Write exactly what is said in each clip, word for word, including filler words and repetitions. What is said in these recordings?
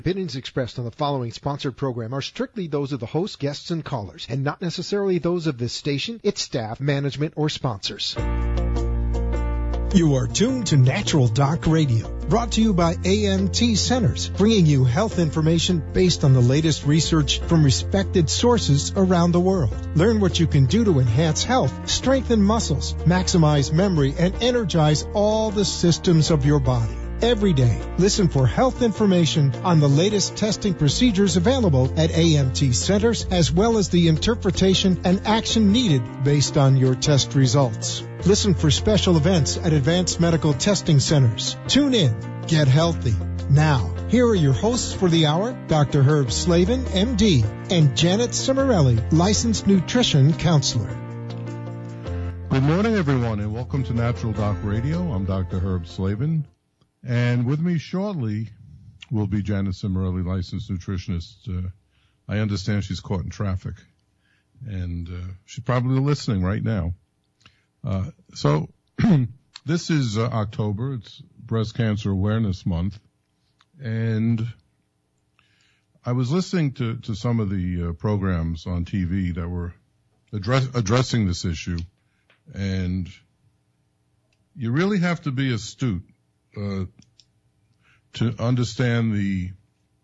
Opinions expressed on the following sponsored program are strictly those of the host, guests, and callers, and not necessarily those of this station, its staff, management, or sponsors. You are tuned to Natural Doc Radio, brought to you by A M T Centers, bringing you health information based on the latest research from respected sources around the world. Learn what you can do to enhance health, strengthen muscles, maximize memory, and energize all the systems of your body. Every day, listen for health information on the latest testing procedures available at A M T Centers, as well as the interpretation and action needed based on your test results. Listen for special events at Advanced Medical Testing Centers. Tune in. Get healthy. Now, here are your hosts for the hour, Doctor Herb Slavin, M D, and Janet Cimarelli, licensed nutrition counselor. Good morning, everyone, and welcome to Natural Doc Radio. I'm Doctor Herb Slavin. And with me shortly will be Janet Cimarelli, licensed nutritionist. Uh, I understand she's caught in traffic, and uh, she's probably listening right now. Uh, so this is uh, October. It's Breast Cancer Awareness Month. And I was listening to, to some of the uh, programs on T V that were address, addressing this issue. And you really have to be astute Uh, to understand the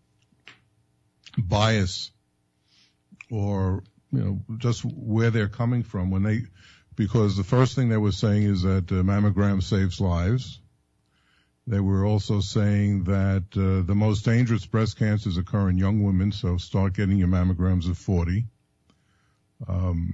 bias or, you know, just where they're coming from when they, because the first thing they were saying is that uh, mammogram saves lives. They were also saying that uh, the most dangerous breast cancers occur in young women, so start getting your mammograms at forty. Um,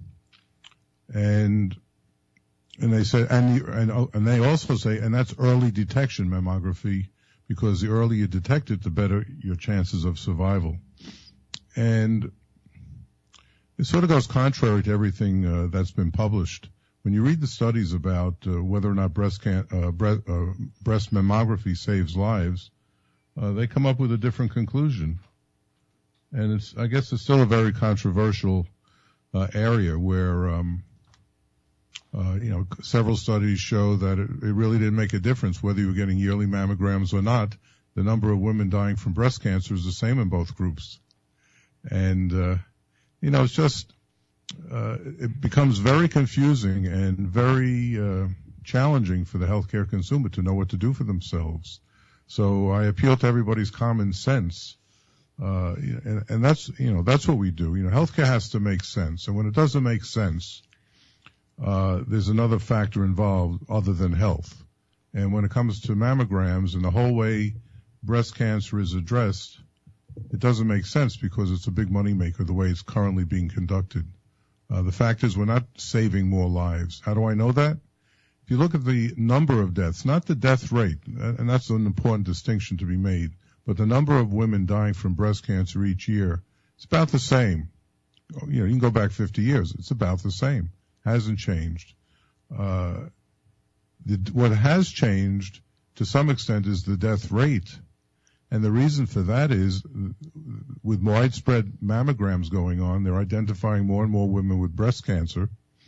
and And they say, and, and and they also say, and that's early detection mammography, because the earlier you detect it, the better your chances of survival. And it sort of goes contrary to everything uh, that's been published. When you read the studies about uh, whether or not breast can, uh, bre- uh, breast mammography saves lives, uh, they come up with a different conclusion. And it's, I guess, it's still a very controversial uh, area where. Um, Uh, you know, several studies show that it, it really didn't make a difference whether you were getting yearly mammograms or not. The number of women dying from breast cancer is the same in both groups. And, uh, you know, it's just, uh, it becomes very confusing and very, uh, challenging for the healthcare consumer to know what to do for themselves. So I appeal to everybody's common sense. Uh, and, and that's, you know, that's what we do. You know, healthcare has to make sense. And when it doesn't make sense, Uh, there's another factor involved other than health. And when it comes to mammograms and the whole way breast cancer is addressed, it doesn't make sense because it's a big moneymaker the way it's currently being conducted. Uh, the fact is we're not saving more lives. How do I know that? If you look at the number of deaths, not the death rate, and that's an important distinction to be made, but the number of women dying from breast cancer each year, it's about the same. You know, you can go back fifty years. It's about the same. Hasn't changed. Uh, the, what has changed to some extent is the death rate. And the reason for that is with widespread mammograms going on, they're identifying more and more women with breast cancer.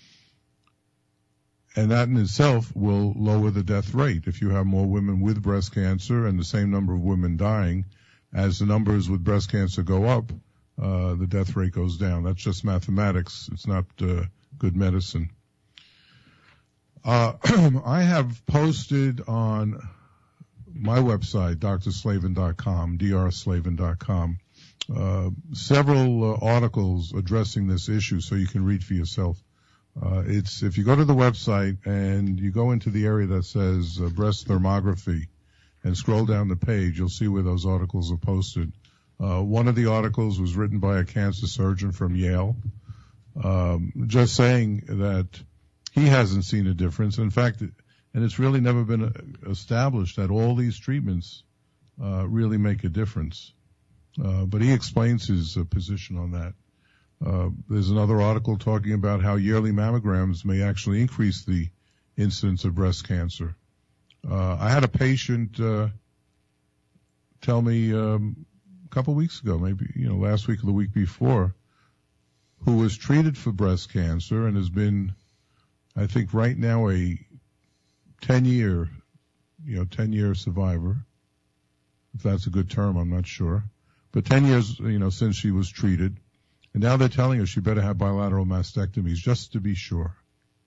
And that in itself will lower the death rate. If you have more women with breast cancer and the same number of women dying, as the numbers with breast cancer go up, uh, the death rate goes down. That's just mathematics. It's not, uh, good medicine. Uh, I have posted on my website, d r slavin dot com, d r slavin dot com, uh, several uh, articles addressing this issue so you can read for yourself. Uh, it's, if you go to the website and you go into the area that says uh, breast thermography and scroll down the page, you'll see where those articles are posted. Uh, one of the articles was written by a cancer surgeon from Yale. Um, just saying that he hasn't seen a difference. In fact, and it's really never been established that all these treatments uh, really make a difference. Uh, but he explains his uh, position on that. Uh, there's another article talking about how yearly mammograms may actually increase the incidence of breast cancer. Uh, I had a patient uh, tell me um, a couple weeks ago, maybe you know last week or the week before, who was treated for breast cancer and has been, I think right now, a ten-year, you know, ten-year survivor, if that's a good term, I'm not sure. But ten years, you know, since she was treated, and now they're telling her she better have bilateral mastectomies just to be sure.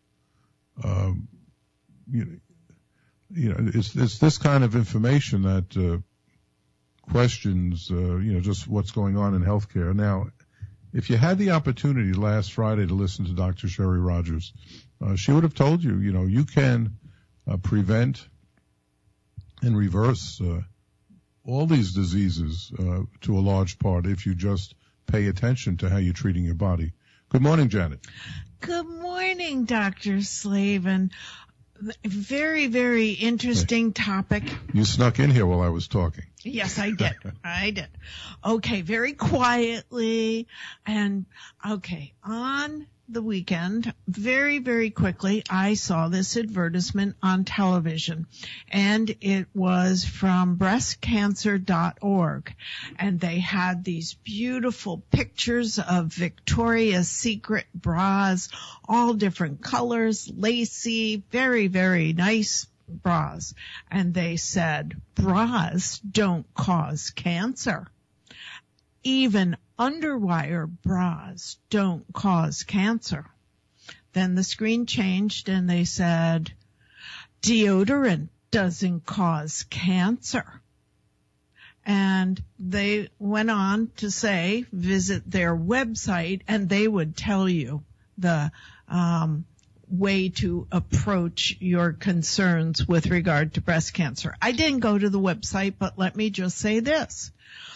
Um, you know, you know, it's, it's this kind of information that uh, questions, uh, you know, just what's going on in healthcare. Now, if you had the opportunity last Friday to listen to Doctor Sherry Rogers, uh, she would have told you, you know, you can uh, prevent and reverse uh, all these diseases uh, to a large part if you just pay attention to how you're treating your body. Good morning, Janet. Good morning, Doctor Slavin. Very, very interesting topic. You snuck in here while I was talking. Yes, I did. I did. Okay, very quietly. And, okay, on the weekend, very, very quickly, I saw this advertisement on television. And it was from breast cancer dot org. And they had these beautiful pictures of Victoria's Secret bras, all different colors, lacy, very, very nice bras. And they said, bras don't cause cancer. Even underwire bras don't cause cancer. Then the screen changed and they said, deodorant doesn't cause cancer. And they went on to say, visit their website and they would tell you the um way to approach your concerns with regard to breast cancer. I didn't go to the website, but let me just say this.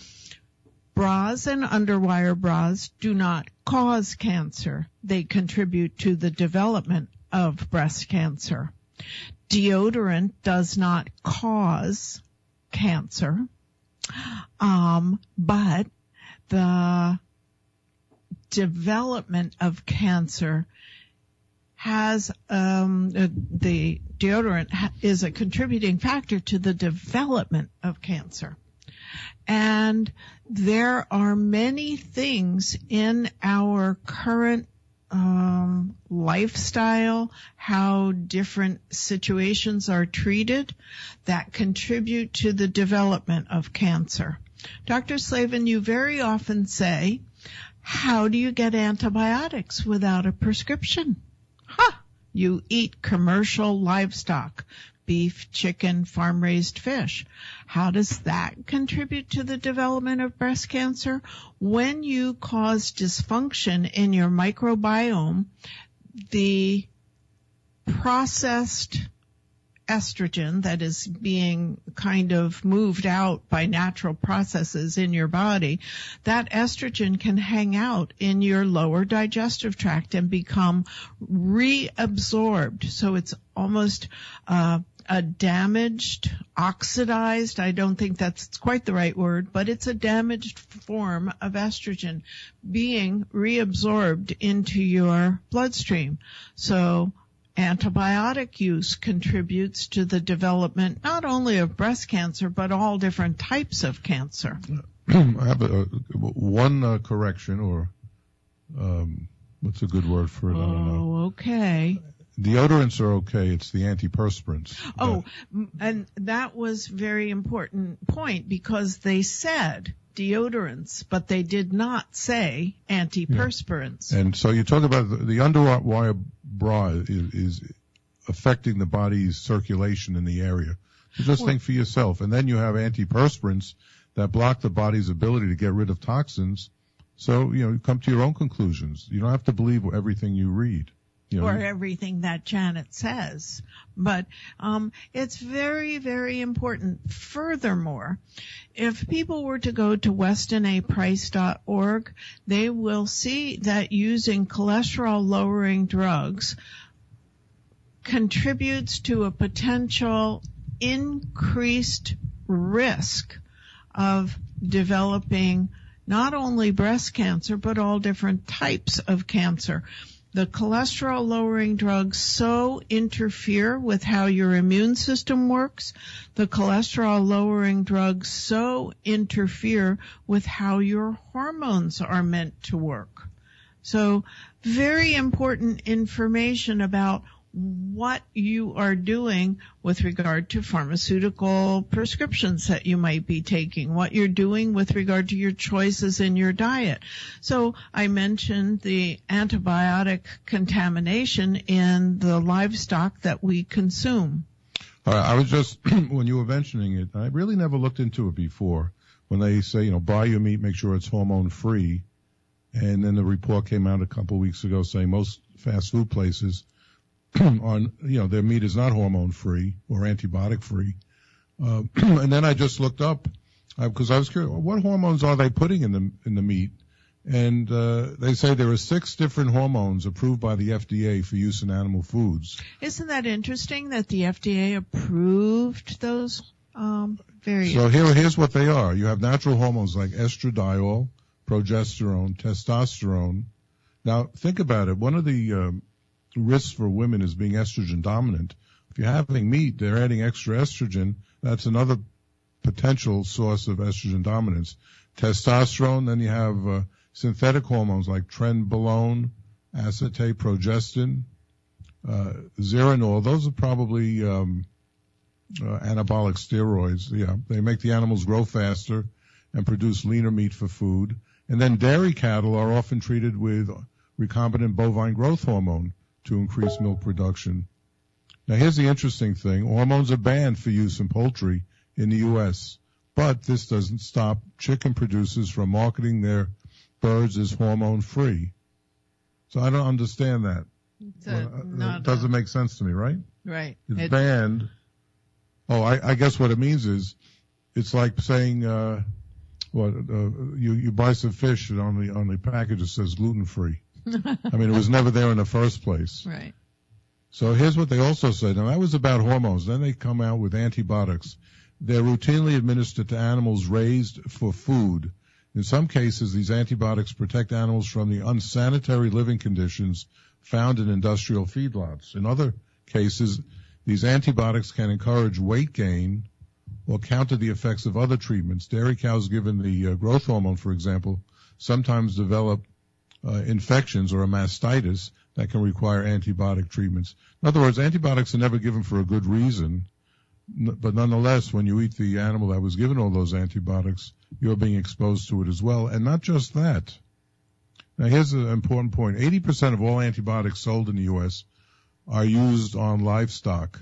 Bras and underwire bras do not cause cancer. They contribute to the development of breast cancer. Deodorant does not cause cancer, um, but the development of cancer has um, the deodorant is a contributing factor to the development of cancer. And there are many things in our current um, lifestyle, how different situations are treated, that contribute to the development of cancer. Doctor Slavin, you very often say, how do you get antibiotics without a prescription? Huh. You eat commercial livestock, beef, chicken, farm-raised fish. How does that contribute to the development of breast cancer? When you cause dysfunction in your microbiome, the processed estrogen that is being kind of moved out by natural processes in your body, that estrogen can hang out in your lower digestive tract and become reabsorbed. So it's almost uh, a damaged, oxidized, I don't think that's quite the right word, but it's a damaged form of estrogen being reabsorbed into your bloodstream. So antibiotic use contributes to the development not only of breast cancer, but all different types of cancer. I have a, a, one uh, correction, or um, what's a good word for it? I don't know. Oh, okay. Deodorants are okay. It's the antiperspirants. Oh, and that was very important point because they said deodorants, but they did not say antiperspirants. Yeah. And so you talk about the, the underwire bra is, is affecting the body's circulation in the area. So just well, think for yourself. And then you have antiperspirants that block the body's ability to get rid of toxins. So, you know, you come to your own conclusions. You don't have to believe everything you read. You know, or everything that Janet says. But um it's very, very important. Furthermore, if people were to go to weston a price dot org, they will see that using cholesterol-lowering drugs contributes to a potential increased risk of developing not only breast cancer, but all different types of cancer. The cholesterol-lowering drugs so interfere with how your immune system works. The cholesterol-lowering drugs so interfere with how your hormones are meant to work. So very important information about what you are doing with regard to pharmaceutical prescriptions that you might be taking, what you're doing with regard to your choices in your diet. So I mentioned the antibiotic contamination in the livestock that we consume. Uh, I was just, when you were mentioning it, I really never looked into it before. When they say, you know, buy your meat, make sure it's hormone-free. And then the report came out a couple of weeks ago saying most fast food places on, you know, their meat is not hormone-free or antibiotic-free. Uh, and then I just looked up, because uh, I was curious, what hormones are they putting in the in the meat? And uh, they say there are six different hormones approved by the F D A for use in animal foods. Isn't that interesting that the F D A approved those? Um, very. So here, here's what they are. You have natural hormones like estradiol, progesterone, testosterone. Now, think about it. One of the um, risks for women is being estrogen dominant. If you're having meat, they're adding extra estrogen. That's another potential source of estrogen dominance. Testosterone, then you have uh, synthetic hormones like trenbolone, acetate, progestin, uh, zeranol. Those are probably um, uh, anabolic steroids. Yeah, they make the animals grow faster and produce leaner meat for food. And then dairy cattle are often treated with recombinant bovine growth hormone to increase milk production. Now, here's the interesting thing. Hormones are banned for use in poultry in the U S, but this doesn't stop chicken producers from marketing their birds as hormone-free. So I don't understand that. A, well, it doesn't a, make sense to me, right? Right. It's it, banned. Oh, I, I guess what it means is it's like saying, uh, what, uh, you, you buy some fish and on the, on the package it says gluten-free. I mean, it was never there in the first place. Right. So here's what they also said. Now, that was about hormones. Then they come out with antibiotics. They're routinely administered to animals raised for food. In some cases, these antibiotics protect animals from the unsanitary living conditions found in industrial feedlots. In other cases, these antibiotics can encourage weight gain or counter the effects of other treatments. Dairy cows given the uh, growth hormone, for example, sometimes develop uh, infections or a mastitis that can require antibiotic treatments. In other words, antibiotics are never given for a good reason, but nonetheless, when you eat the animal that was given all those antibiotics, you're being exposed to it as well. And not just that. Now, here's an important point. eighty percent of all antibiotics sold in the U S are used on livestock.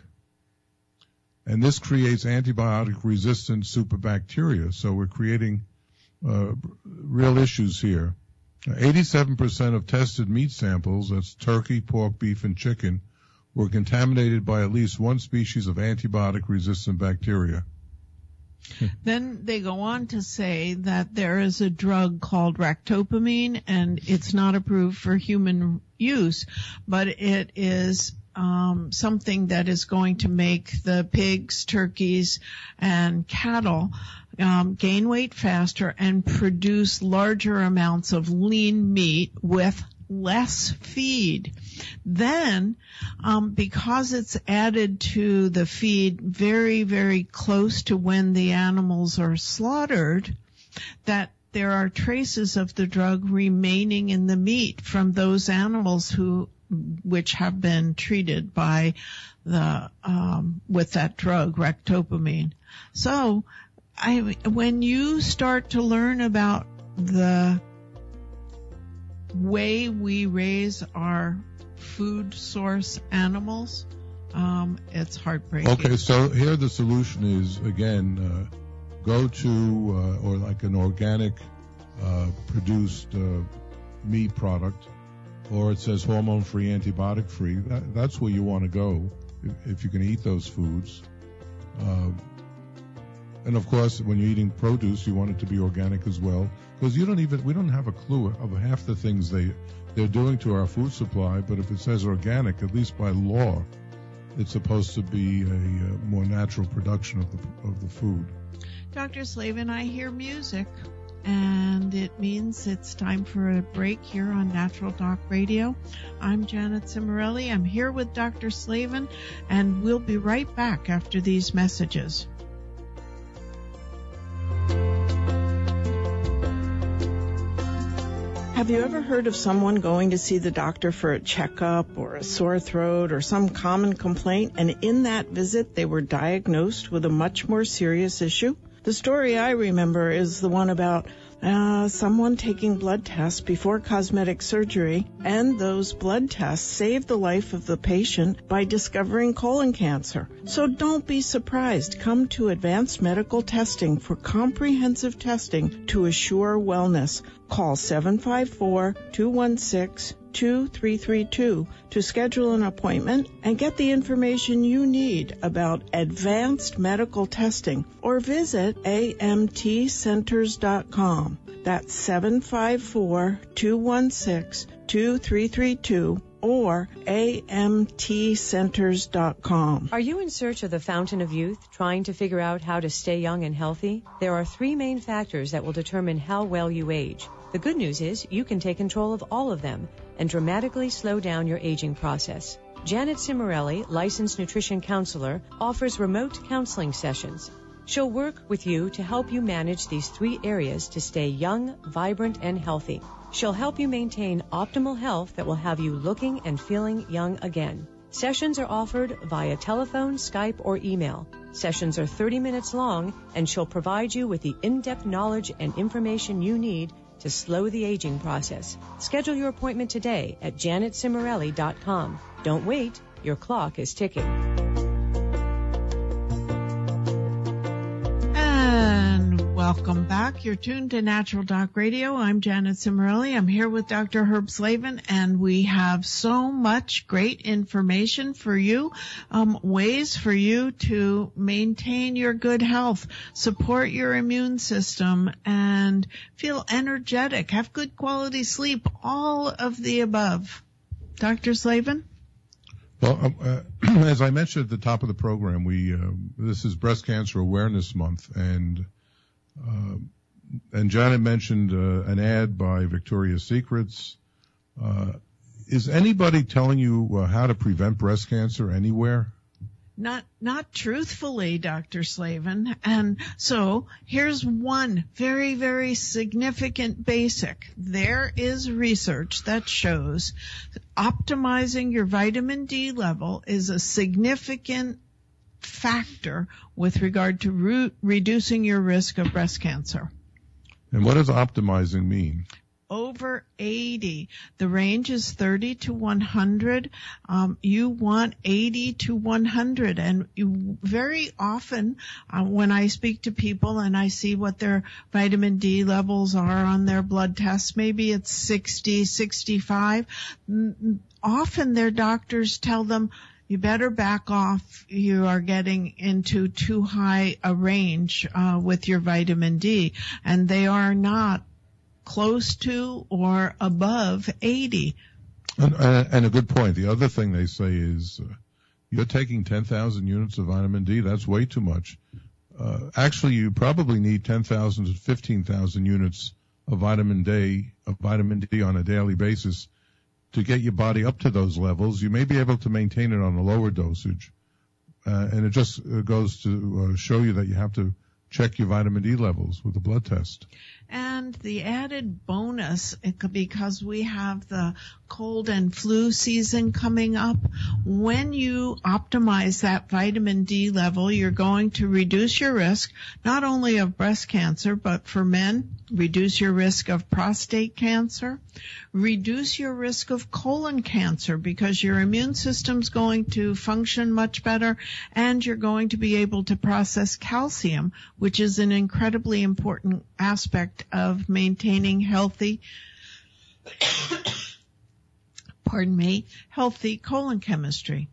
And this creates antibiotic-resistant superbacteria. So we're creating uh, real issues here. eighty-seven percent of tested meat samples, that's turkey, pork, beef, and chicken, were contaminated by at least one species of antibiotic-resistant bacteria. Then they go on to say that there is a drug called ractopamine, and it's not approved for human use, but it is um, something that is going to make the pigs, turkeys, and cattle um, gain weight faster and produce larger amounts of lean meat with less feed. Then, um, because it's added to the feed very, very close to when the animals are slaughtered, that there are traces of the drug remaining in the meat from those animals who, which have been treated by the, um, with that drug, ractopamine. So, I, when you start to learn about the way we raise our food source animals, um, it's heartbreaking. Okay, so here the solution is, again, uh, go to, uh, or like an organic, uh, produced, uh, meat product, or it says hormone-free, antibiotic-free. That, that's where you want to go if, if you can eat those foods. Uh, and of course, when you're eating produce, you want it to be organic as well. Because you don't even, we don't have a clue of half the things they, they're doing to our food supply, but if it says organic, at least by law, it's supposed to be a, a more natural production of the, of the food. Doctor Slavin, I hear music, and it means it's time for a break here on Natural Doc Radio. I'm Janet Cimarelli. I'm here with Doctor Slavin, and we'll be right back after these messages. Have you ever heard of someone going to see the doctor for a checkup or a sore throat or some common complaint, and in that visit they were diagnosed with a much more serious issue? The story I remember is the one about uh, someone taking blood tests before cosmetic surgery, and those blood tests saved the life of the patient by discovering colon cancer. So don't be surprised. Come to Advanced Medical Testing for comprehensive testing to assure wellness. Call seven five four, two one six, two three three two to schedule an appointment and get the information you need about advanced medical testing, or visit A M T centers dot com. That's seven five four, two one six, two three three two or A M T centers dot com. Are you in search of the fountain of youth, trying to figure out how to stay young and healthy? There are three main factors that will determine how well you age. The good news is you can take control of all of them and dramatically slow down your aging process. Janet Cimarelli, licensed nutrition counselor, offers remote counseling sessions. She'll work with you to help you manage these three areas to stay young, vibrant, and healthy. She'll help you maintain optimal health that will have you looking and feeling young again. Sessions are offered via telephone, Skype, or email. Sessions are thirty minutes long, and she'll provide you with the in-depth knowledge and information you need to slow the aging process. Schedule your appointment today at janet cimarelli dot com. Don't wait. Your clock is ticking. And welcome back. You're tuned to Natural Doc Radio. I'm Janet Cimarelli. I'm here with Doctor Herb Slavin, and we have so much great information for you, um, ways for you to maintain your good health, support your immune system, and feel energetic, have good quality sleep, all of the above. Doctor Slavin? Well, uh, as I mentioned at the top of the program, we uh, this is Breast Cancer Awareness Month, and uh, and Janet mentioned uh, an ad by Victoria's Secrets. Uh, is anybody telling you uh, how to prevent breast cancer anywhere? Not, not truthfully, Doctor Slavin. And so here's one very, very significant basic. There is research that shows optimizing your vitamin D level is a significant factor with regard to re- reducing your risk of breast cancer. And what does optimizing mean? Over eighty. The range is thirty to one hundred. Um, you want eighty to one hundred. And you, very often uh, when I speak to people and I see what their vitamin D levels are on their blood tests, maybe it's sixty, sixty-five. Often their doctors tell them, you better back off. You are getting into too high a range uh, with your vitamin D. And they are not close to or above eighty. And, and a good point. The other thing they say is uh, you're taking ten thousand units of vitamin D. That's way too much. Uh, actually, you probably need ten thousand to fifteen thousand units of vitamin D, of vitamin D on a daily basis to get your body up to those levels. You may be able to maintain it on a lower dosage. Uh, and it just uh, goes to uh, show you that you have to check your vitamin D levels with a blood test. And the added bonus, because we have the cold and flu season coming up, when you optimize that vitamin D level, you're going to reduce your risk not only of breast cancer, but for men, reduce your risk of prostate cancer, reduce your risk of colon cancer because your immune system's going to function much better, and you're going to be able to process calcium, which is an incredibly important aspect of maintaining healthy, pardon me, healthy colon chemistry.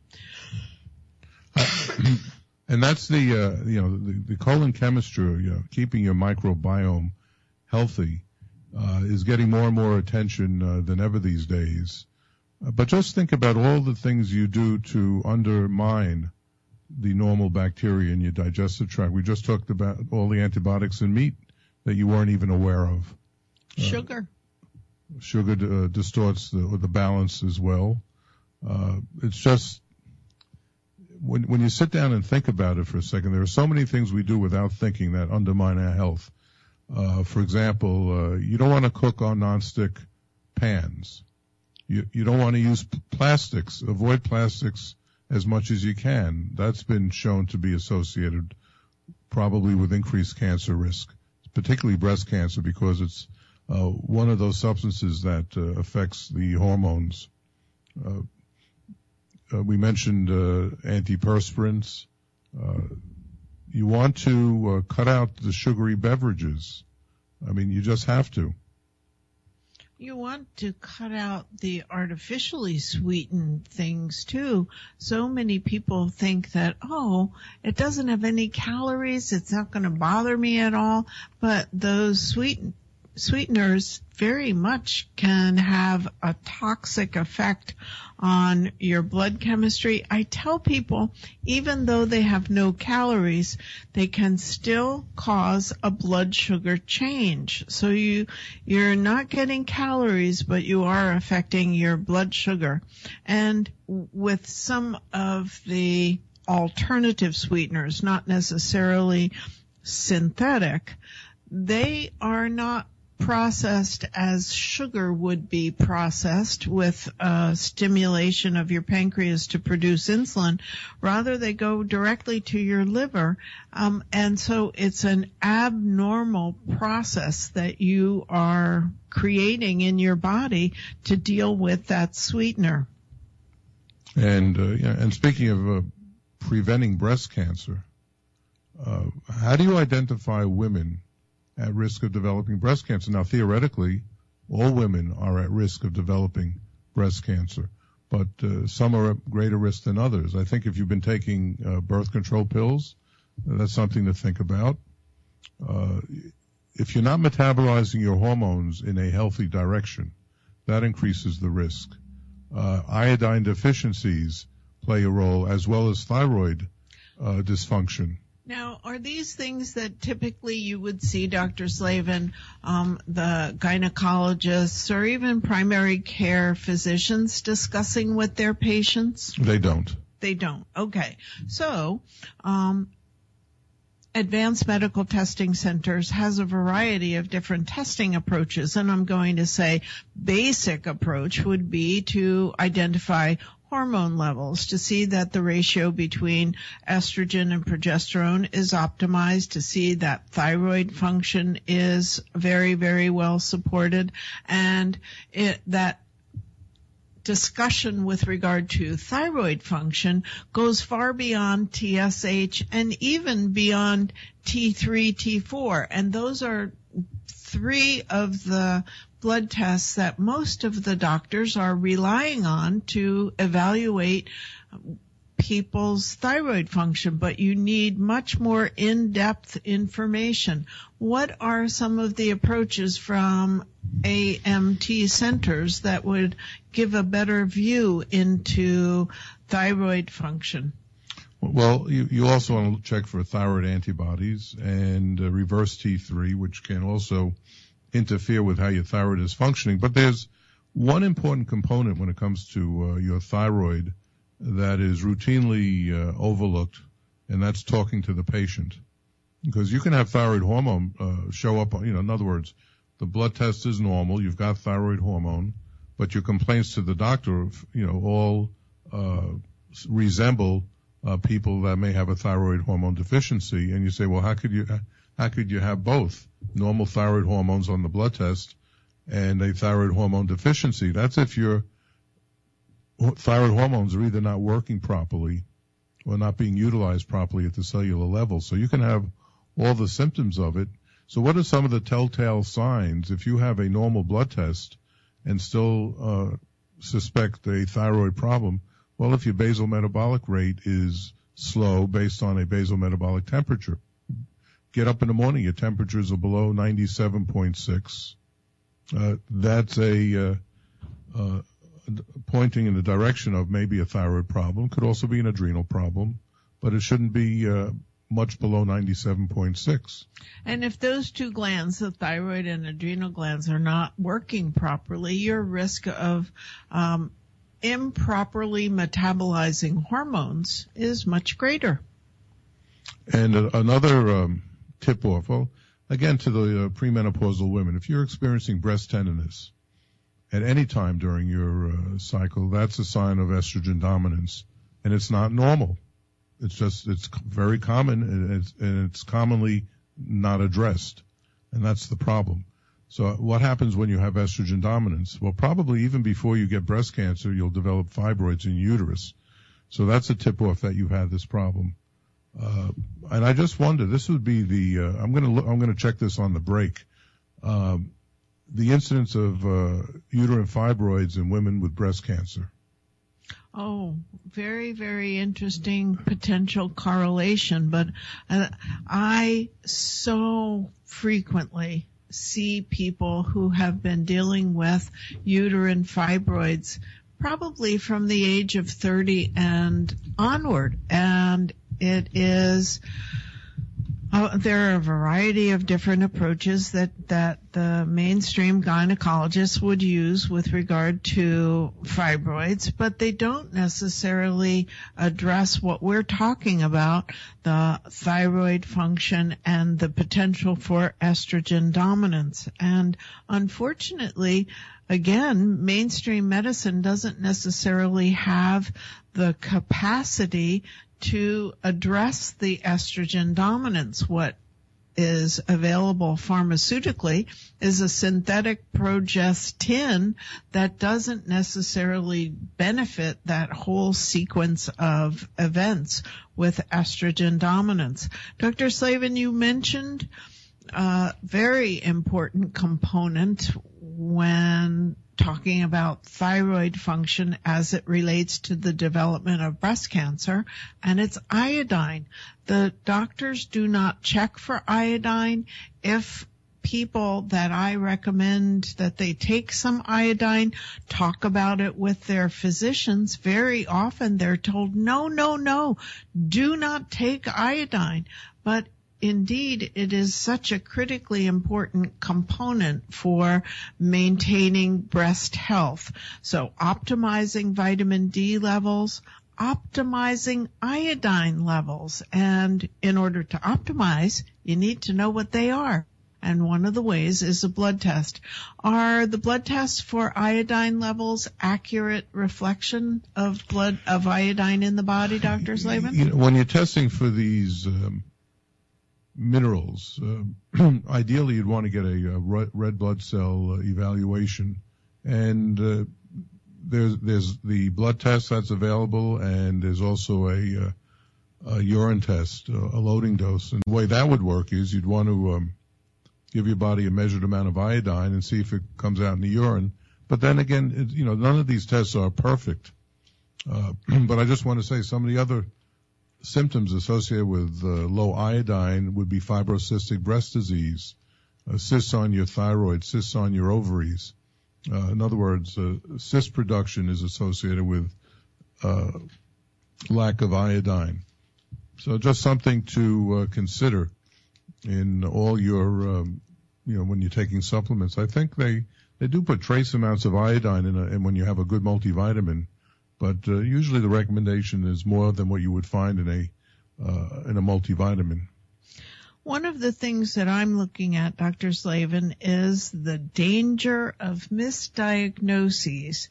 Uh, and that's the, uh, you know, the, the colon chemistry, you know, keeping your microbiome healthy, uh, is getting more and more attention uh, than ever these days. Uh, but just think about all the things you do to undermine the normal bacteria in your digestive tract. We just talked about all the antibiotics in meat that you weren't even aware of. Uh, sugar. Sugar uh, distorts the, the balance as well. Uh, it's just, when, when you sit down and think about it for a second, there are so many things we do without thinking that undermine our health. Uh, for example, uh, you don't want to cook on nonstick pans. You, you don't want to use p- plastics. Avoid plastics as much as you can. That's been shown to be associated probably with increased cancer risk, particularly breast cancer, because it's uh, one of those substances that uh, affects the hormones. Uh, uh, we mentioned uh, antiperspirants. Uh, you want to uh, cut out the sugary beverages. I mean, you just have to. You want to cut out the artificially sweetened things too. So many people think that, oh, it doesn't have any calories, it's not going to bother me at all. But those sweet, sweeteners very much can have a toxic effect on your blood chemistry. I tell people, even though they have no calories, they can still cause a blood sugar change. So you, you're not getting calories, but you are affecting your blood sugar. And with some of the alternative sweeteners, not necessarily synthetic, they are not processed as sugar would be processed with uh, stimulation of your pancreas to produce insulin. Rather, they go directly to your liver. Um, and so it's an abnormal process that you are creating in your body to deal with that sweetener. And, uh, yeah, and speaking of uh, preventing breast cancer, uh, how do you identify women at risk of developing breast cancer? Now, theoretically, all women are at risk of developing breast cancer, but uh, some are at greater risk than others. I think if you've been taking uh, birth control pills, that's something to think about. Uh, if you're not metabolizing your hormones in a healthy direction, that increases the risk. Uh, iodine deficiencies play a role, as well as thyroid uh, dysfunction. Now, are these things that typically you would see, Doctor Slavin, um, the gynecologists or even primary care physicians discussing with their patients? They don't. They don't. Okay. So, um, Advanced Medical Testing Centers has a variety of different testing approaches, and I'm going to say basic approach would be to identify hormone levels, to see that the ratio between estrogen and progesterone is optimized, to see that thyroid function is very, very well supported, and it, that discussion with regard to thyroid function goes far beyond T S H and even beyond T three, T four, and those are three of the blood tests that most of the doctors are relying on to evaluate people's thyroid function, but you need much more in-depth information. What are some of the approaches from A M T centers that would give a better view into thyroid function? Well, you, you also want to check for thyroid antibodies and uh, reverse T three, which can also interfere with how your thyroid is functioning. But there's one important component when it comes to uh, your thyroid that is routinely uh, overlooked, and that's talking to the patient. Because you can have thyroid hormone uh, show up, you know, in other words, the blood test is normal, you've got thyroid hormone, but your complaints to the doctor, you know, all uh, resemble uh, people that may have a thyroid hormone deficiency, and you say, well, how could you how could you have both normal thyroid hormones on the blood test and a thyroid hormone deficiency? That's if your thyroid hormones are either not working properly or not being utilized properly at the cellular level. So you can have all the symptoms of it. So what are some of the telltale signs if you have a normal blood test and still uh, suspect a thyroid problem? Well, if your basal metabolic rate is slow based on a basal metabolic temperature, get up in the morning, your temperatures are below ninety-seven point six. Uh, that's a uh, uh, pointing in the direction of maybe a thyroid problem. Could also be an adrenal problem, but it shouldn't be uh, much below ninety-seven point six. And if those two glands, the thyroid and adrenal glands, are not working properly, your risk of um, improperly metabolizing hormones is much greater. And uh, another um, tip-off, well, again, to the uh, premenopausal women, if you're experiencing breast tenderness at any time during your uh, cycle, that's a sign of estrogen dominance, and it's not normal. It's just it's very common, and it's, and it's commonly not addressed, and that's the problem. So what happens when you have estrogen dominance? Well, probably even before you get breast cancer, you'll develop fibroids in your uterus. So that's a tip-off that you've had this problem. Uh, and I just wonder, this would be the, uh, I'm going to I'm going to check this on the break. Um, the incidence of uh, uterine fibroids in women with breast cancer. Oh, very, very interesting potential correlation. But uh, I so frequently see people who have been dealing with uterine fibroids probably from the age of thirty and onward. And it is, uh, there are a variety of different approaches that, that the mainstream gynecologists would use with regard to fibroids, but they don't necessarily address what we're talking about, the thyroid function and the potential for estrogen dominance. And unfortunately, again, mainstream medicine doesn't necessarily have the capacity to address the estrogen dominance. What is available pharmaceutically is a synthetic progestin that doesn't necessarily benefit that whole sequence of events with estrogen dominance. Doctor Slavin, you mentioned a very important component when talking about thyroid function as it relates to the development of breast cancer, and it's iodine. The doctors do not check for iodine. If people that I recommend that they take some iodine talk about it with their physicians, very often they're told, no, no, no, do not take iodine. But indeed, it is such a critically important component for maintaining breast health. So optimizing vitamin D levels, optimizing iodine levels. And in order to optimize, you need to know what they are. And one of the ways is a blood test. Are the blood tests for iodine levels accurate reflection of blood of iodine in the body, Doctor Slavin? You know, when you're testing for these um, minerals, uh, ideally you'd want to get a, a red blood cell uh, evaluation, and uh, there's there's the blood test that's available, and there's also a, uh, a urine test, uh, a loading dose. And the way that would work is you'd want to um, give your body a measured amount of iodine and see if it comes out in the urine. But then again, it, you know, none of these tests are perfect. Uh, but I just want to say some of the other symptoms associated with uh, low iodine would be fibrocystic breast disease, uh, cysts on your thyroid, cysts on your ovaries. Uh, in other words, uh, cyst production is associated with uh, lack of iodine. So just something to uh, consider in all your, um, you know, when you're taking supplements. I think they, they do put trace amounts of iodine in, a, in when you have a good multivitamin. But uh, usually the recommendation is more than what you would find in a uh, in a multivitamin. One of the things that I'm looking at, Doctor Slavin, is the danger of misdiagnoses.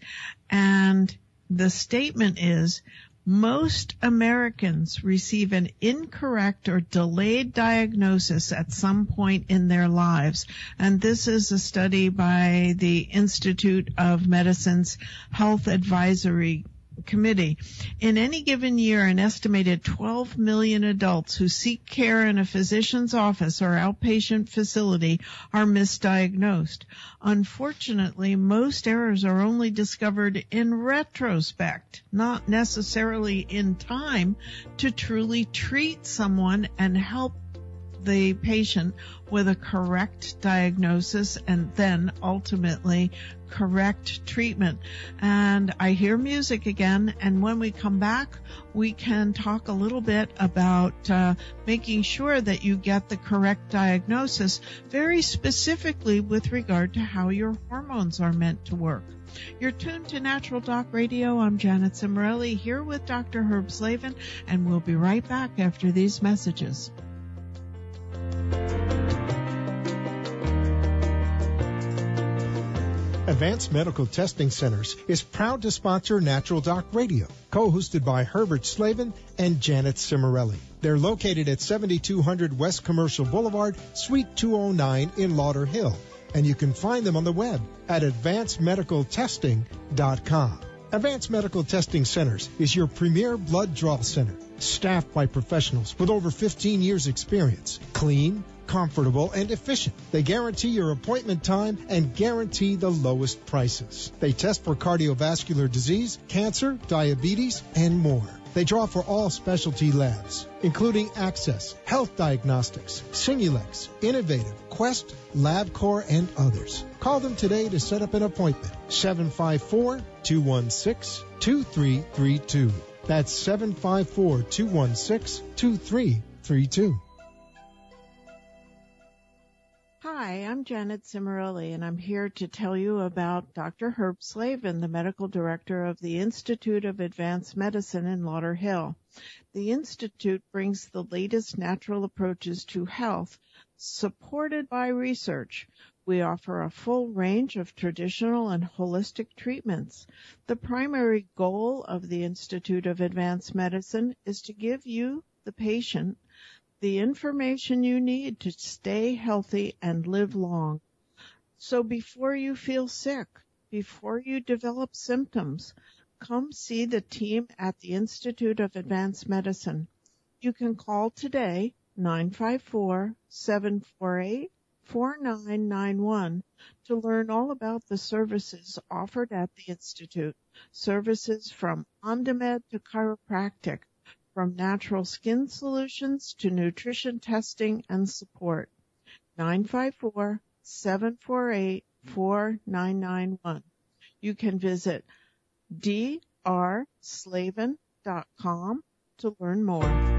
And the statement is, most Americans receive an incorrect or delayed diagnosis at some point in their lives. And this is a study by the Institute of Medicine's Health Advisory Committee. In any given year, an estimated twelve million adults who seek care in a physician's office or outpatient facility are misdiagnosed. Unfortunately, most errors are only discovered in retrospect, not necessarily in time to truly treat someone and help the patient with a correct diagnosis and then ultimately correct treatment. And I hear music again, and when we come back, we can talk a little bit about uh, making sure that you get the correct diagnosis, very specifically with regard to how your hormones are meant to work. You're tuned to Natural Doc Radio. I'm Janet Cimorelli here with Doctor Herb Slavin, and we'll be right back after these messages. Advanced Medical Testing Centers is proud to sponsor Natural Doc Radio, co-hosted by Herbert Slavin and Janet Cimarelli. They're located at seventy-two hundred West Commercial Boulevard, Suite two oh nine in Lauderhill, and you can find them on the web at advanced medical testing dot com. Advanced Medical Testing Centers is your premier blood draw center, staffed by professionals with over fifteen years experience. Clean, comfortable, and efficient. They guarantee your appointment time and guarantee the lowest prices. They test for cardiovascular disease, cancer, diabetes, and more. They draw for all specialty labs, including Access, Health Diagnostics, Simulex, Innovative, Quest, LabCorp, and others. Call them today to set up an appointment. seven five four, two one six, two three three two. That's seven five four, two one six, two three three two. Hi, I'm Janet Cimarelli, and I'm here to tell you about Doctor Herb Slavin, the medical director of the Institute of Advanced Medicine in Lauderhill. The Institute brings the latest natural approaches to health, supported by research. We offer a full range of traditional and holistic treatments. The primary goal of the Institute of Advanced Medicine is to give you, the patient, the information you need to stay healthy and live long. So before you feel sick, before you develop symptoms, come see the team at the Institute of Advanced Medicine. You can call today, nine five four, seven four eight, four nine nine one, to learn all about the services offered at the Institute. Services from OnDemand to chiropractic, from natural skin solutions to nutrition testing and support. nine five four, seven four eight, four nine nine one. You can visit d r slavin dot com to learn more.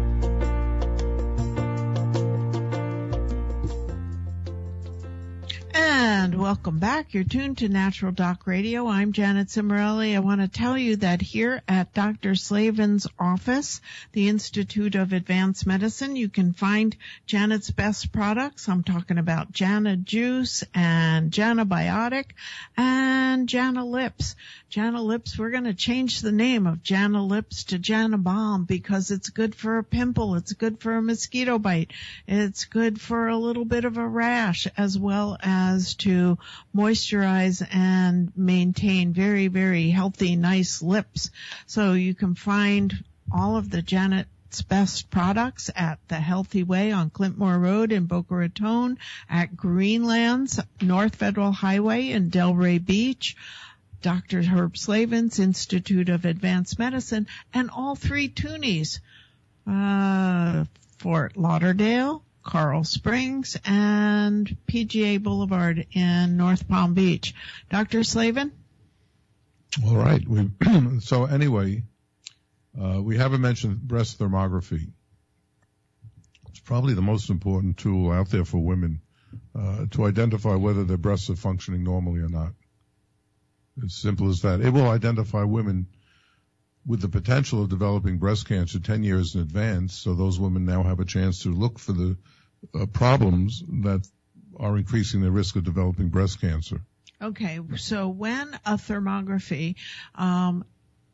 And welcome back. You're tuned to Natural Doc Radio. I'm Janet Cimarelli. I want to tell you that here at Doctor Slavin's office, the Institute of Advanced Medicine, you can find Janet's best products. I'm talking about Jana Juice and Jana Biotic and Jana Lips. Jana Lips, we're going to change the name of Jana Lips to Jana Balm because it's good for a pimple. It's good for a mosquito bite. It's good for a little bit of a rash, as well as to moisturize and maintain very, very healthy, nice lips. So you can find all of the Janet's best products at The Healthy Way on Clintmore Road in Boca Raton, at Greenlands, North Federal Highway in Delray Beach, Doctor Herb Slavin's Institute of Advanced Medicine, and all three Toonies, uh, Fort Lauderdale, Coral Springs, and P G A Boulevard in North Palm Beach. Doctor Slavin? All right. We, so anyway, uh, we haven't mentioned breast thermography. It's probably the most important tool out there for women uh, to identify whether their breasts are functioning normally or not. It's simple as that. It will identify women with the potential of developing breast cancer ten years in advance, so those women now have a chance to look for the uh, problems that are increasing their risk of developing breast cancer. Okay, so when a thermography um,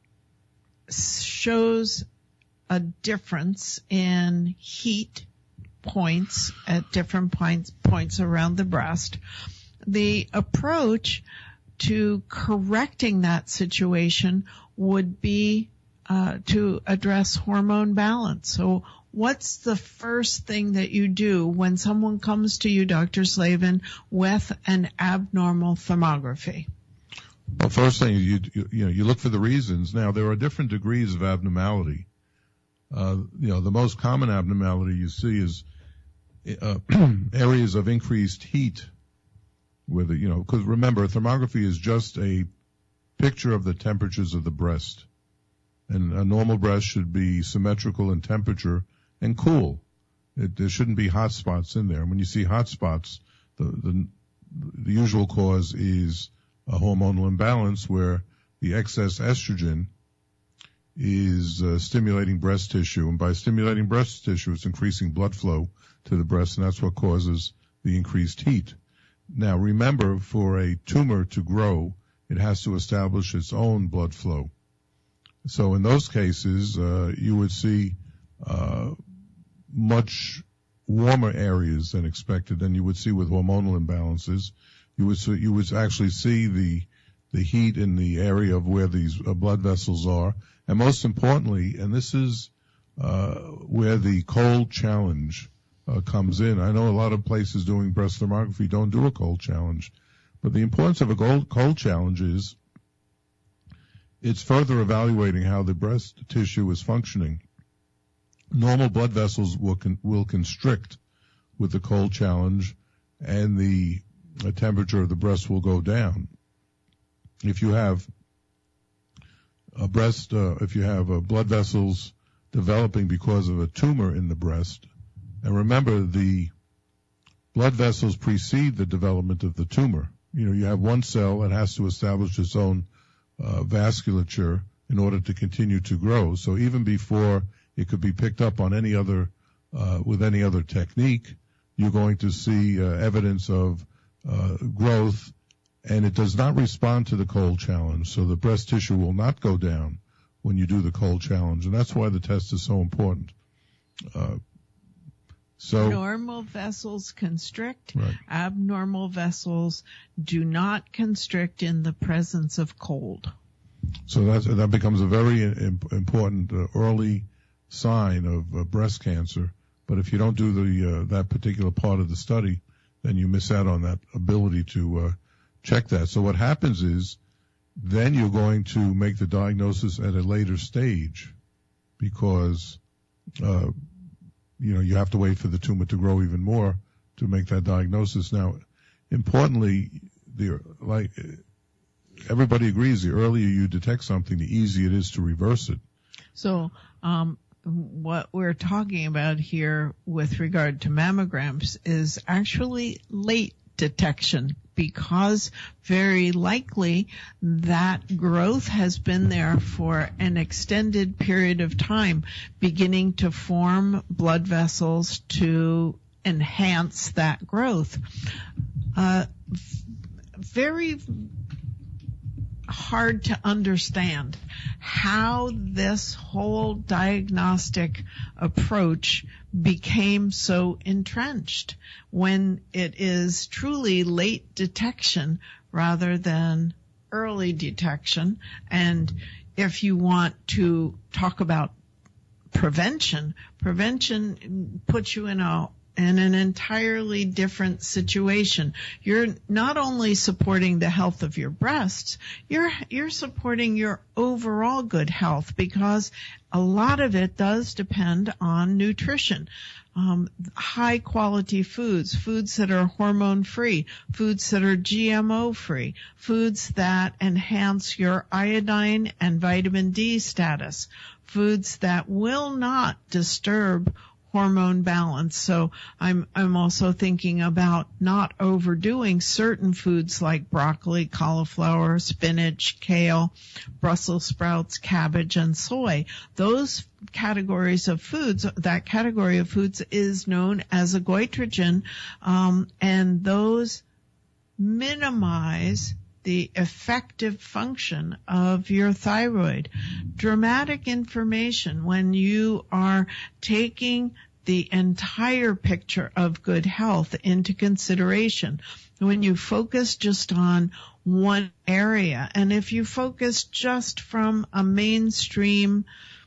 shows a difference in heat points at different points, points around the breast, the approach to correcting that situation would be uh, to address hormone balance. So what's the first thing that you do when someone comes to you, Doctor Slavin, with an abnormal thermography? Well, first thing, you, you, you know, you look for the reasons. Now, there are different degrees of abnormality. Uh, you know, the most common abnormality you see is uh, areas of increased heat. With it, you know, because remember, thermography is just a picture of the temperatures of the breast. And a normal breast should be symmetrical in temperature and cool. It, there shouldn't be hot spots in there. And when you see hot spots, the, the, the usual cause is a hormonal imbalance where the excess estrogen is uh, stimulating breast tissue. And by stimulating breast tissue, it's increasing blood flow to the breast, and that's what causes the increased heat. Now, remember, for a tumor to grow, it has to establish its own blood flow. So in those cases, uh, you would see uh, much warmer areas than expected than you would see with hormonal imbalances. You would see, you would actually see the the heat in the area of where these uh, blood vessels are, and most importantly, and this is uh, where the cold challenge uh, comes in. I know a lot of places doing breast thermography don't do a cold challenge, but the importance of a cold, cold challenge is it's further evaluating how the breast tissue is functioning. Normal blood vessels will con- will constrict with the cold challenge, and the, the temperature of the breast will go down. If you have a breast, uh, if you have uh, blood vessels developing because of a tumor in the breast, and remember the blood vessels precede the development of the tumor. You know, you have one cell that has to establish its own uh, vasculature in order to continue to grow. So even before it could be picked up on any other, uh, with any other technique, you're going to see uh, evidence of uh, growth, and it does not respond to the cold challenge. So the breast tissue will not go down when you do the cold challenge, and that's why the test is so important. Uh, so normal vessels constrict. Right. Abnormal vessels do not constrict in the presence of cold. So that that becomes a very important uh, early sign of uh, breast cancer. But if you don't do the uh, that particular part of the study, then you miss out on that ability to uh, check that. So what happens is then you're going to make the diagnosis at a later stage because uh, you know you have to wait for the tumor to grow even more to make that diagnosis. Now, importantly, the like everybody agrees, the earlier you detect something, the easier it is to reverse it. So, um, what we're talking about here with regard to mammograms is actually late detection, because very likely that growth has been there for an extended period of time, beginning to form blood vessels to enhance that growth. Uh, very hard to understand how this whole diagnostic approach became so entrenched when it is truly late detection rather than early detection. And if you want to talk about prevention, prevention puts you in a in an entirely different situation. You're not only supporting the health of your breasts, you're you're supporting your overall good health, because a lot of it does depend on nutrition. Um, high quality foods, foods that are hormone free, foods that are G M O free, foods that enhance your iodine and vitamin D status, foods that will not disturb hormone balance. So I'm I'm also thinking about not overdoing certain foods like broccoli, cauliflower, spinach, kale, Brussels sprouts, cabbage, and soy. Those categories of foods, that category of foods is known as a goitrogen, um, and those minimize the effective function of your thyroid. Dramatic information when you are taking the entire picture of good health into consideration. When you focus just on one area, and if you focus just from a mainstream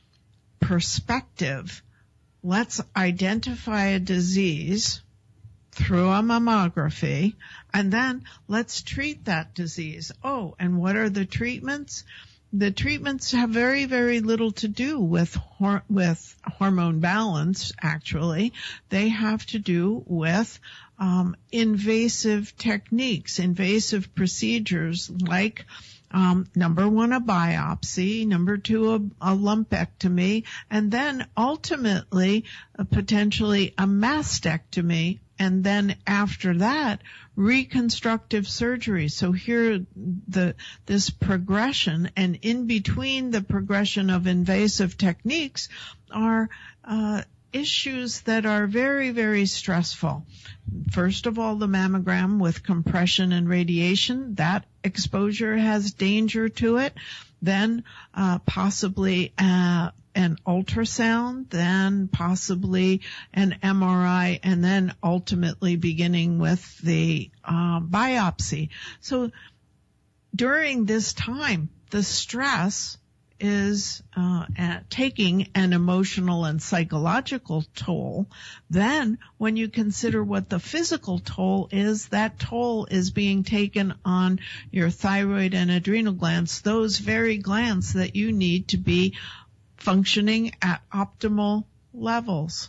perspective, let's identify a disease through a mammography, and then let's treat that disease. Oh, and what are the treatments? The treatments have very, very little to do with hor- with hormone balance, actually. They have to do with um, invasive techniques, invasive procedures like Um, number one, a biopsy, number two, a, a lumpectomy, and then ultimately, uh, potentially a mastectomy, and then after that, reconstructive surgery. So here, the this progression, and in between the progression of invasive techniques are uh, issues that are very, very stressful. First of all, the mammogram with compression and radiation, that exposure has danger to it. Then uh, possibly uh, an ultrasound, then possibly an M R I, and then ultimately beginning with the uh, biopsy. So during this time, the stress is uh, at taking an emotional and psychological toll. Then when you consider what the physical toll is, that toll is being taken on your thyroid and adrenal glands, those very glands that you need to be functioning at optimal levels.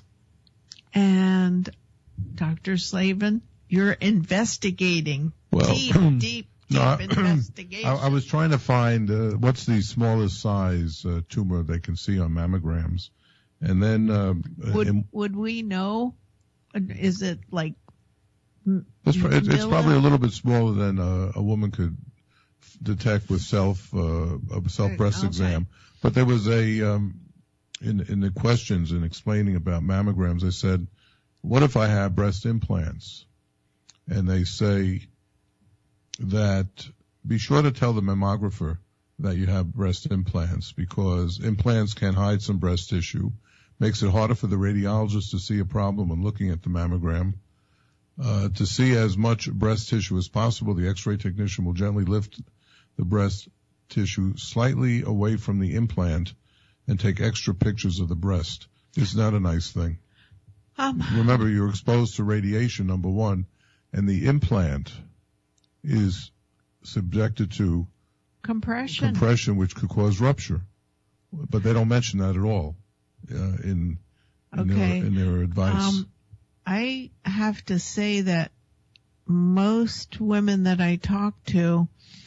And Doctor Slavin, you're investigating well, deep, deep, deep no, investigation. I, I was trying to find uh, what's the smallest size uh, tumor they can see on mammograms, and then uh, would in, would we know? Is it like? It's, it's, it's probably a little bit smaller than uh, a woman could f- detect with self uh, a self breast okay. exam. But there was a um, in in the questions in explaining about mammograms, they said, "What if I have breast implants?" And they say that be sure to tell the mammographer that you have breast implants, because implants can hide some breast tissue, makes it harder for the radiologist to see a problem when looking at the mammogram. Uh, to see as much breast tissue as possible, the X-ray technician will gently lift the breast tissue slightly away from the implant and take extra pictures of the breast. It's not a nice thing. Um, Remember, you're exposed to radiation, number one, and the implant is subjected to compression, compression, which could cause rupture. But they don't mention that at all uh, in in, okay. their, in their advice. Um, I have to say that most women that I talk to,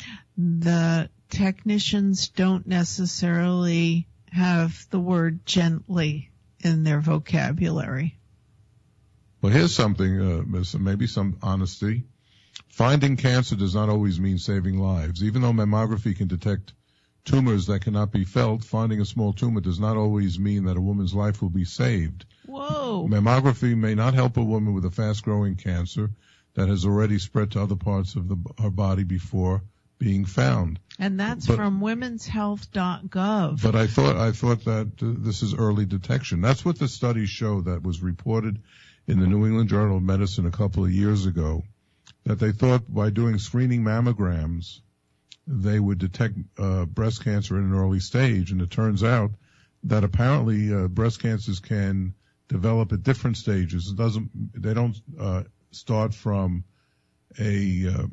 the technicians don't necessarily have the word gently in their vocabulary. Well, here's something, uh, maybe some honesty. Finding cancer does not always mean saving lives. Even though mammography can detect tumors that cannot be felt, finding a small tumor does not always mean that a woman's life will be saved. Whoa. Mammography may not help a woman with a fast-growing cancer that has already spread to other parts of the, her body before being found. And that's but, from women's health dot gov. But I thought I thought that uh, this is early detection. That's what the studies show that was reported in the New England Journal of Medicine a couple of years ago, that they thought by doing screening mammograms, they would detect uh, breast cancer in an early stage. And it turns out that apparently uh, breast cancers can develop at different stages. It doesn't, they don't uh, start from a, uh,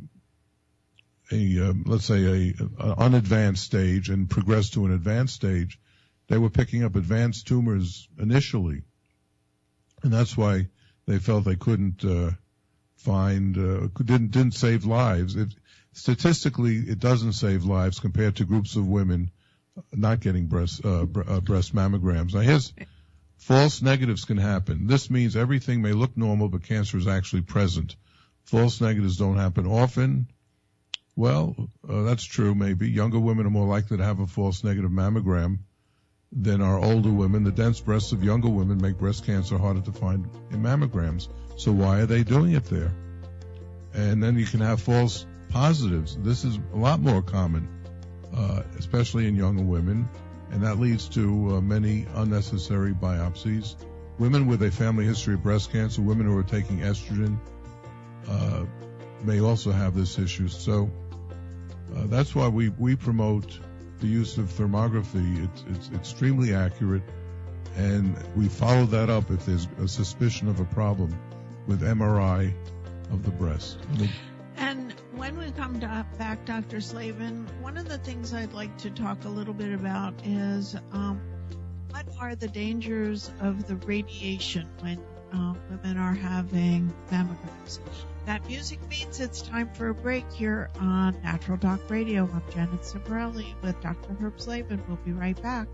a uh, let's say a, a unadvanced stage and progress to an advanced stage. They were picking up advanced tumors initially, and that's why they felt they couldn't uh, find, uh, didn't didn't save lives. It, statistically, it doesn't save lives compared to groups of women not getting breast uh, bre- uh, breast mammograms. Now, here's false negatives can happen. This means everything may look normal, but cancer is actually present. False negatives don't happen often. Well, uh, that's true, maybe. Younger women are more likely to have a false negative mammogram than are older women. The dense breasts of younger women make breast cancer harder to find in mammograms. So why are they doing it there? And then you can have false positives. This is a lot more common, uh, especially in younger women, and that leads to uh, many unnecessary biopsies. Women with a family history of breast cancer, women who are taking estrogen, uh, may also have this issue. So uh, that's why we, we promote the use of thermography. It's, it's extremely accurate, and we follow that up if there's a suspicion of a problem with M R I of the breast. And when we come to, back, Doctor Slavin, one of the things I'd like to talk a little bit about is um, what are the dangers of the radiation when uh, women are having mammograms. That music means it's time for a break here on Natural Doc Radio. I'm Janet Cibarelli with Doctor Herb Slavin. We'll be right back.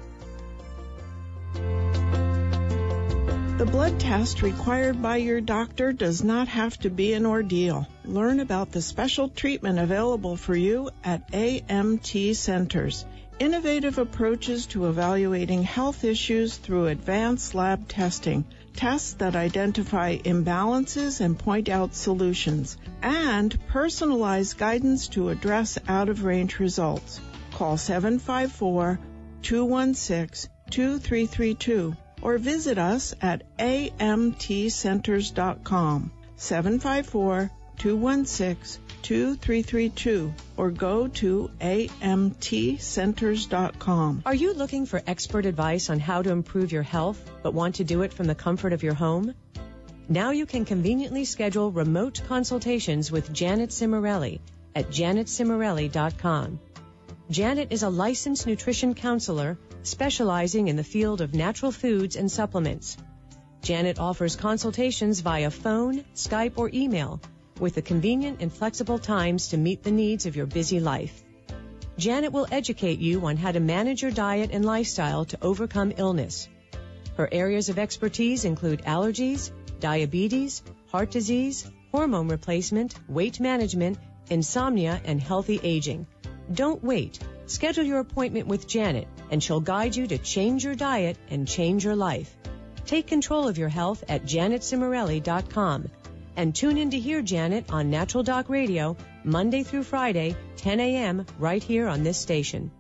The blood test required by your doctor does not have to be an ordeal. Learn about the special treatment available for you at A M T Centers. innovative approaches to evaluating health issues through advanced lab testing, tests that identify imbalances and point out solutions, and personalized guidance to address out-of-range results. Call seven five four, two one six, two three three two or visit us at A M T centers dot com, seven five four, two one six, two three three two or go to A M T centers dot com. Are you looking for expert advice on how to improve your health, but want to do it from the comfort of your home? Now you can conveniently schedule remote consultations with Janet Cimarelli at janet cimarelli dot com. Janet is a licensed nutrition counselor specializing in the field of natural foods and supplements. Janet offers consultations via phone, Skype, or email with the convenient and flexible times to meet the needs of your busy life. Janet will educate you on how to manage your diet and lifestyle to overcome illness. Her areas of expertise include allergies, diabetes, heart disease, hormone replacement, weight management, insomnia, and healthy aging. Don't wait. Schedule your appointment with Janet, and she'll guide you to change your diet and change your life. Take control of your health at janet cimarelli dot com. And tune in to hear Janet on Natural Doc Radio, Monday through Friday, ten a.m., right here on this station.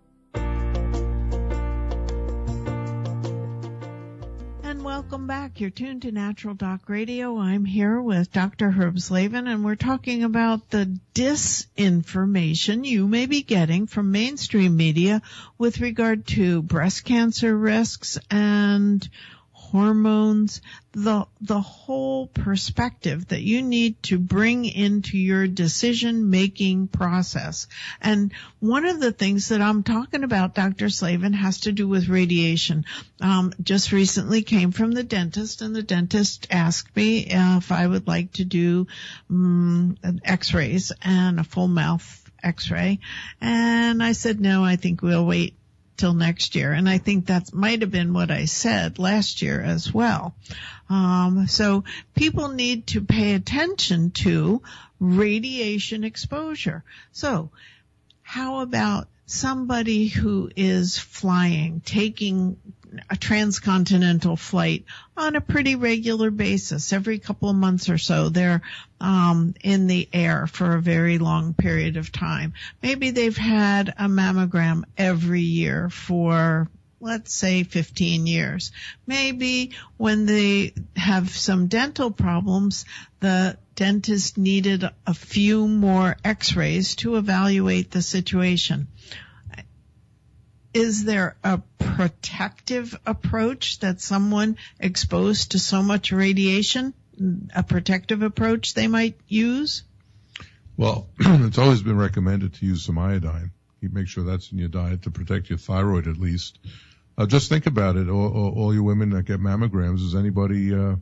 And welcome back. You're tuned to Natural Doc Radio. I'm here with Doctor Herb Slavin, and we're talking about the disinformation you may be getting from mainstream media with regard to breast cancer risks and hormones, the the whole perspective that you need to bring into your decision-making process. And one of the things that I'm talking about, Doctor Slavin, has to do with radiation. Um, just recently came from the dentist, and the dentist asked me uh, if I would like to do um, x-rays and a full mouth x-ray. And I said, no, I think we'll wait till next year. And I think that might have been what I said last year as well. Um, so people need to pay attention to radiation exposure. So how about somebody who is flying, taking a transcontinental flight on a pretty regular basis, every couple of months or so, they're um, in the air for a very long period of time. Maybe they've had a mammogram every year for, let's say, fifteen years. Maybe when they have some dental problems, the dentist needed a few more x-rays to evaluate the situation. Is there a protective approach that someone exposed to so much radiation, a protective approach they might use? Well, it's always been recommended to use some iodine. You make sure that's in your diet to protect your thyroid at least. Uh, just think about it. All, all, all you women that get mammograms, is anybody, uh,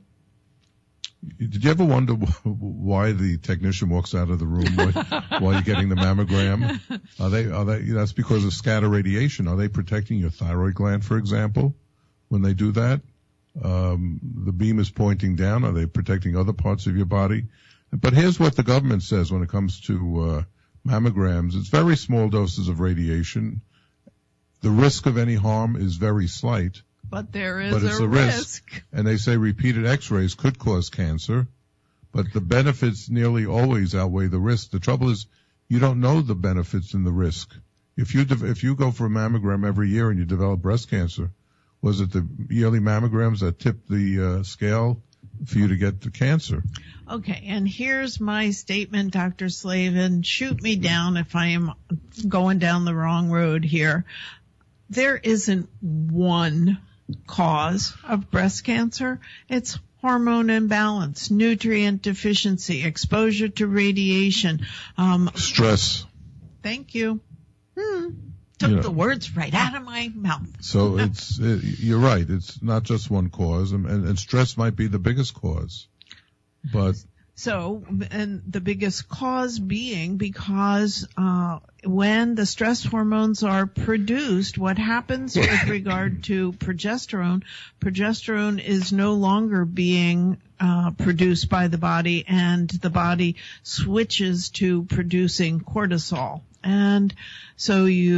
did you ever wonder why the technician walks out of the room while, while you're getting the mammogram? Are they, are they, that's because of scatter radiation. Are they protecting your thyroid gland, for example, when they do that? Um, the beam is pointing down. Are they protecting other parts of your body? But here's what the government says when it comes to, uh, mammograms. It's very small doses of radiation. The risk of any harm is very slight. But there is but it's a, a risk. risk. And they say repeated x-rays could cause cancer, but the benefits nearly always outweigh the risk. The trouble is you don't know the benefits and the risk. If you, de- if you go for a mammogram every year and you develop breast cancer, was it the yearly mammograms that tipped the uh, scale for you to get the cancer? Okay, and here's my statement, Doctor Slavin. Shoot me down if I am going down the wrong road here. There isn't one cause of breast cancer. It's hormone imbalance, nutrient deficiency, exposure to radiation, um, stress. Thank you. Hmm. Took You know. the words right out of my mouth. So it's, it, you're right. It's not just one cause, and, and stress might be the biggest cause. But So, and the biggest cause being because uh when the stress hormones are produced, what happens with regard to progesterone, progesterone is no longer being uh produced by the body, and the body switches to producing cortisol. And so you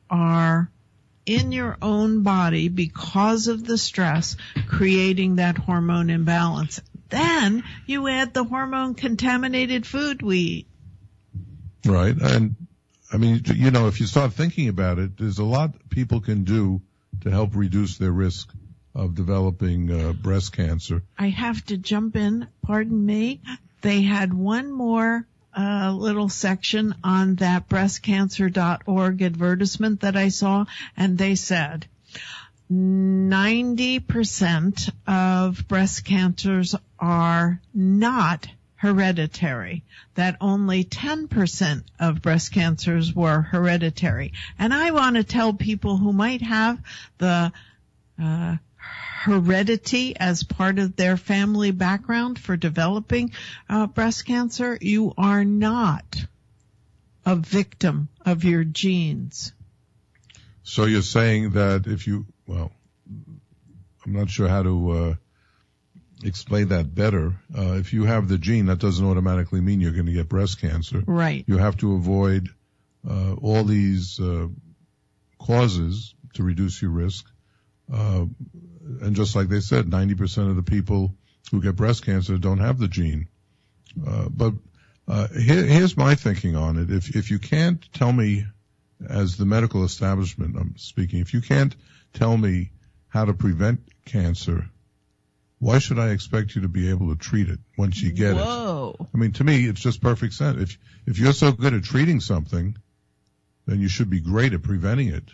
are in your own body because of the stress creating that hormone imbalance. Then you add the hormone contaminated food we eat. Right. And I mean, you know, if you start thinking about it, there's a lot people can do to help reduce their risk of developing uh, breast cancer. I have to jump in. Pardon me. They had one more uh, little section on that breast cancer dot org advertisement that I saw, and they said ninety percent of breast cancers are not hereditary, that only ten percent of breast cancers were hereditary. And I want to tell people who might have the uh, heredity as part of their family background for developing uh, breast cancer, you are not a victim of your genes. So you're saying that if you, well, I'm not sure how to uh, explain that better. Uh, if you have the gene, that doesn't automatically mean you're going to get breast cancer. Right. You have to avoid uh, all these uh, causes to reduce your risk. Uh, and just like they said, ninety percent of the people who get breast cancer don't have the gene. Uh, but uh, here, here's my thinking on it. If if you can't tell me, as the medical establishment I'm speaking, if you can't tell me how to prevent cancer, why should I expect you to be able to treat it once you get Whoa. it? I mean, to me, it's just perfect sense. If if you're so good at treating something, then you should be great at preventing it.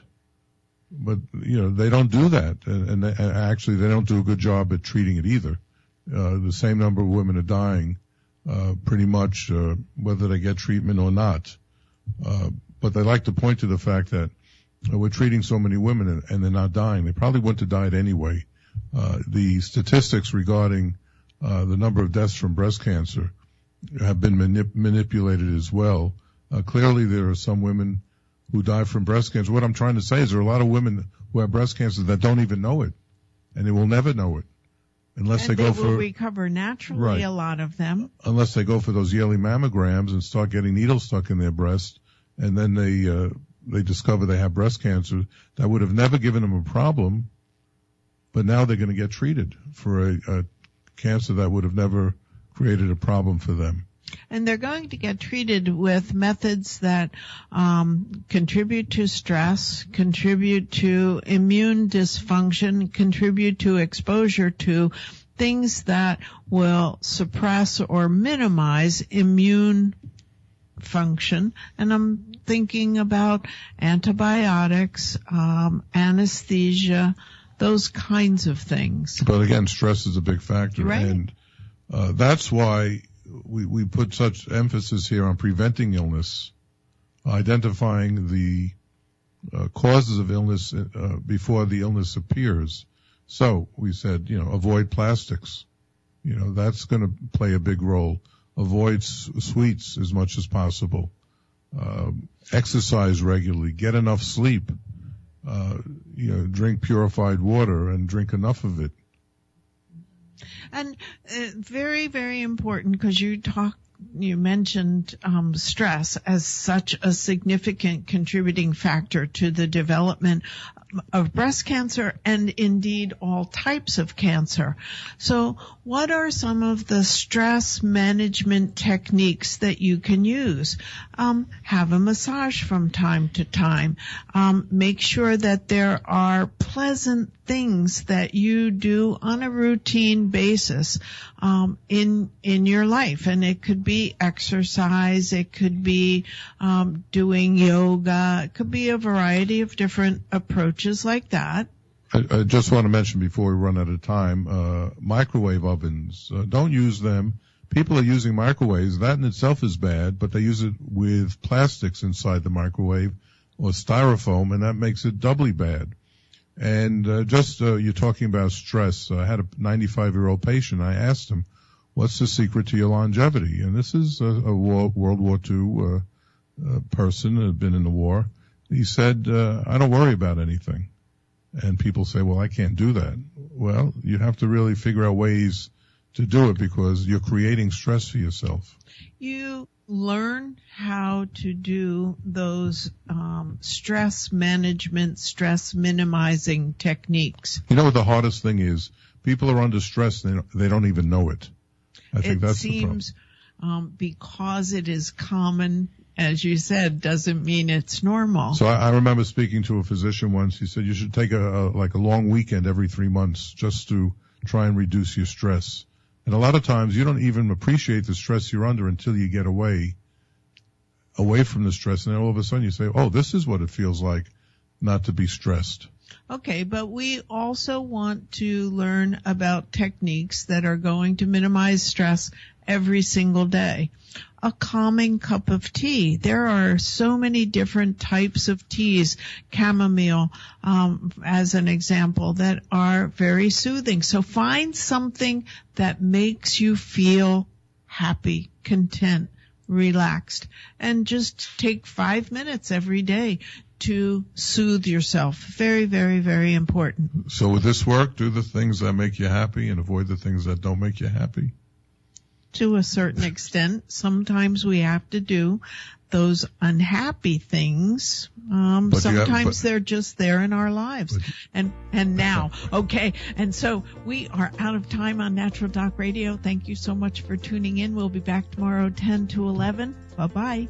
But, you know, they don't do that. And, and, they, and actually, they don't do a good job at treating it either. Uh, the same number of women are dying, uh, pretty much, uh, whether they get treatment or not. Uh, but they like to point to the fact that uh, we're treating so many women and, and they're not dying. They probably wouldn't have died anyway. Uh, the statistics regarding, uh, the number of deaths from breast cancer have been manip- manipulated as well. Uh, clearly there are some women who die from breast cancer. What I'm trying to say is there are a lot of women who have breast cancer that don't even know it, and they will never know it unless and they go they for will recover naturally. Right. A lot of them, unless they go for those yearly mammograms and start getting needles stuck in their breast, and then they uh, they discover they have breast cancer that would have never given them a problem, but now they're going to get treated for a, a cancer that would have never created a problem for them. And they're going to get treated with methods that um, contribute to stress, contribute to immune dysfunction, contribute to exposure to things that will suppress or minimize immune function. And I'm thinking about antibiotics, um, anesthesia, those kinds of things. But again, stress is a big factor. Right. And uh, that's why we, we put such emphasis here on preventing illness, identifying the uh, causes of illness uh, before the illness appears. So we said, you know, avoid plastics. You know, that's going to play a big role. Avoid s- sweets as much as possible. Uh, exercise regularly. Get enough sleep. Uh, you know, drink purified water and drink enough of it. And uh, very, very important, because you talk, you mentioned um, stress as such a significant contributing factor to the development of breast cancer and indeed all types of cancer. So what are some of the stress management techniques that you can use? Um, have a massage from time to time. Um, make sure that there are pleasant things that you do on a routine basis um, in in your life, and it could be exercise, it could be um, doing yoga, it could be a variety of different approaches like that. I, I just want to mention before we run out of time, uh, microwave ovens. Uh, don't use them. People are using microwaves. That in itself is bad, but they use it with plastics inside the microwave or styrofoam, and that makes it doubly bad. And uh, just uh, you're talking about stress. I had a ninety-five-year-old patient. I asked him, what's the secret to your longevity? And this is a, a war, World War Two uh, uh, person who had been in the war. He said, uh, I don't worry about anything. And people say, well, I can't do that. Well, you have to really figure out ways to do it because you're creating stress for yourself. You learn how to do those um, stress management, stress minimizing techniques. You know what the hardest thing is? People are under stress and they don't, they don't even know it. I think it that's seems um, because it is common, as you said, doesn't mean it's normal. So I, I remember speaking to a physician once. He said you should take a, a like a long weekend every three months just to try and reduce your stress. And a lot of times you don't even appreciate the stress you're under until you get away, away from the stress. And then all of a sudden you say, oh, this is what it feels like not to be stressed. Okay, but we also want to learn about techniques that are going to minimize stress every single day. A calming cup of tea. There are so many different types of teas, chamomile, um, as an example, that are very soothing. So find something that makes you feel happy, content, relaxed, and just take five minutes every day to soothe yourself. Very, very, very important. So with this work, do the things that make you happy and avoid the things that don't make you happy? To a certain extent, sometimes we have to do those unhappy things. Um, But you have- sometimes but- they're just there in our lives. But- And, and now, okay. And so we are out of time on Natural Doc Radio. Thank you so much for tuning in. We'll be back tomorrow, ten to eleven. Bye bye.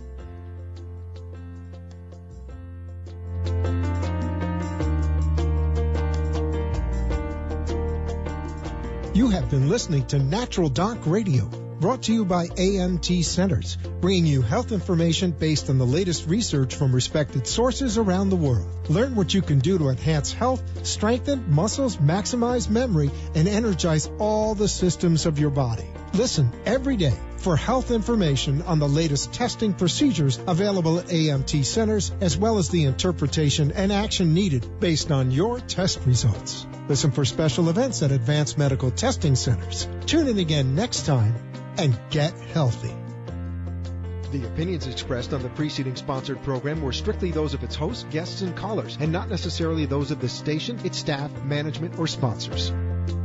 You have been listening to Natural Doc Radio, brought to you by A M T Centers, bringing you health information based on the latest research from respected sources around the world. Learn what you can do to enhance health, strengthen muscles, maximize memory, and energize all the systems of your body. Listen every day for health information on the latest testing procedures available at A M T Centers, as well as the interpretation and action needed based on your test results. Listen for special events at Advanced Medical Testing Centers. Tune in again next time and get healthy. The opinions expressed on the preceding sponsored program were strictly those of its hosts, guests, and callers, and not necessarily those of the station, its staff, management, or sponsors.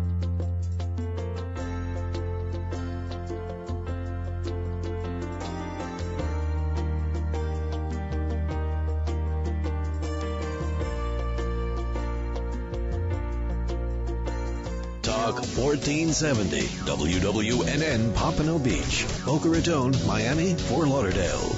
Talk fourteen seventy, W W N N Pompano Beach, Boca Raton, Miami, Fort Lauderdale.